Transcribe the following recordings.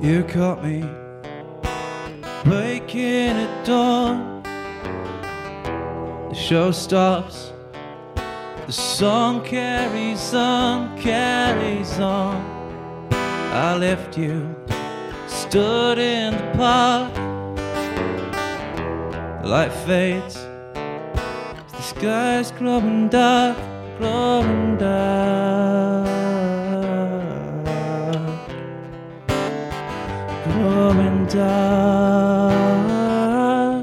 You caught me breaking at dawn. The show stops, the song carries on, carries on. I left you, stood in the park. The light fades, the sky's growing dark, growing dark, growing dark.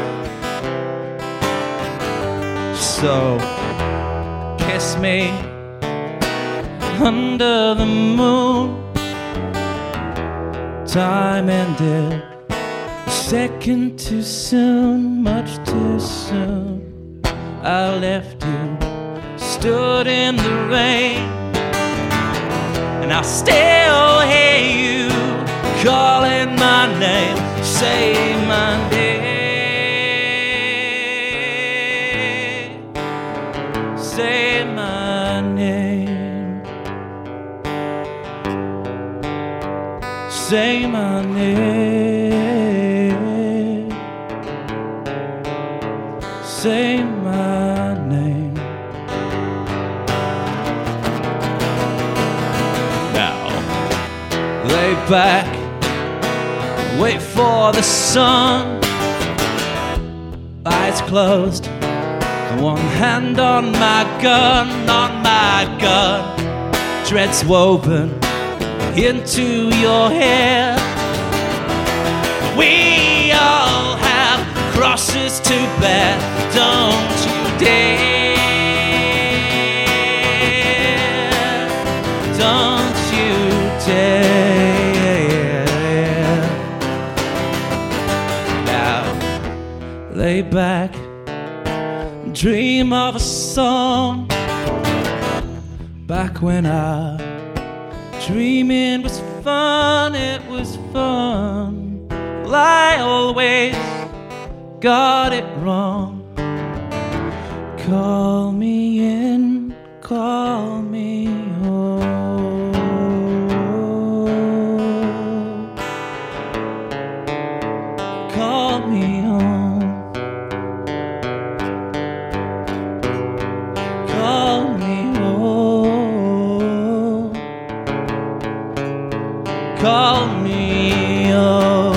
So kiss me under the moon. Time ended a second too soon, much too soon. I left you, stood in the rain, and I still hear you calling my name, say my name, say my name, say my name, say my name. Now, lay back, wait for the sun. Eyes closed, one hand on my gun, on my gun. Dreads woven into your hair. We all have crosses to bear. Don't you dare, don't you dare. Now lay back, dream of a song. Back when our dreaming was fun, it was fun. Well, I always got it wrong. Call me in, call me home. Call me home. Call me home. Call me home.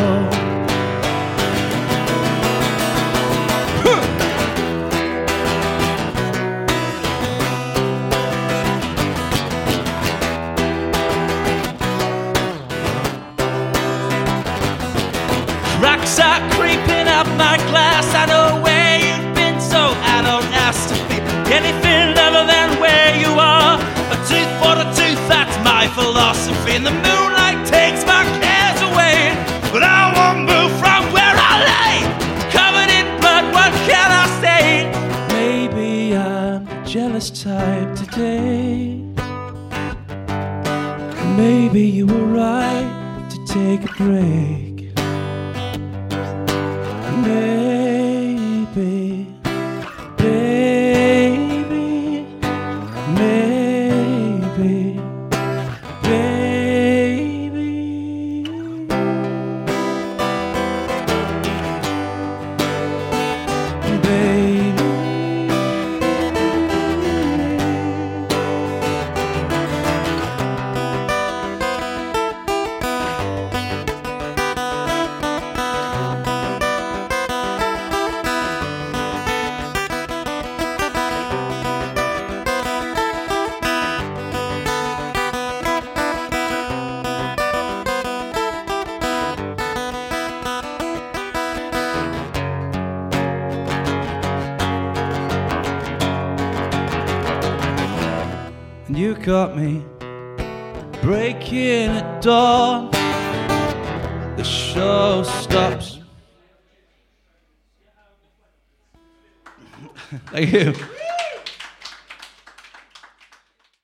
Cracks are creeping up my glass. I know where you've been, so I don't ask to be anything other than where you are. A tooth for a tooth, that's my philosophy. And the moonlight takes my cares away, but I won't move from where I lay. Covered in blood, what can I say? Maybe I'm the jealous type today. Maybe you were right to take a break. Maybe, baby, maybe, baby. Baby. And you caught me breaking at dawn. The show stops. Thank you.